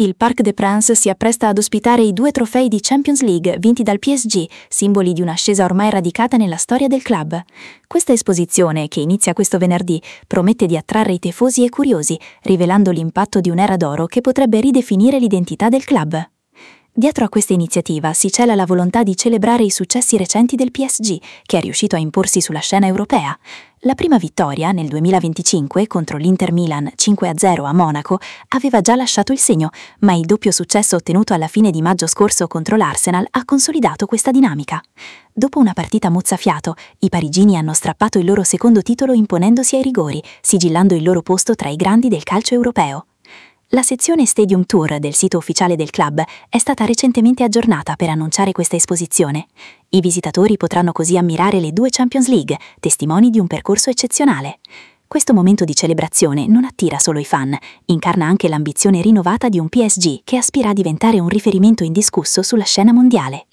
Il Parc des Princes si appresta ad ospitare i 2 trofei di Champions League vinti dal PSG, simboli di un'ascesa ormai radicata nella storia del club. Questa esposizione, che inizia questo venerdì, promette di attrarre i tifosi e curiosi, rivelando l'impatto di un'era d'oro che potrebbe ridefinire l'identità del club. Dietro a questa iniziativa si cela la volontà di celebrare i successi recenti del PSG, che è riuscito a imporsi sulla scena europea. La prima vittoria, nel 2025, contro l'Inter Milan 5-0 a Monaco, aveva già lasciato il segno, ma il doppio successo ottenuto alla fine di maggio scorso contro l'Arsenal ha consolidato questa dinamica. Dopo una partita mozzafiato, i parigini hanno strappato il loro secondo titolo imponendosi ai rigori, sigillando il loro posto tra i grandi del calcio europeo. La sezione Stadium Tour del sito ufficiale del club è stata recentemente aggiornata per annunciare questa esposizione. I visitatori potranno così ammirare le 2 Champions League, testimoni di un percorso eccezionale. Questo momento di celebrazione non attira solo i fan, incarna anche l'ambizione rinnovata di un PSG che aspira a diventare un riferimento indiscusso sulla scena mondiale.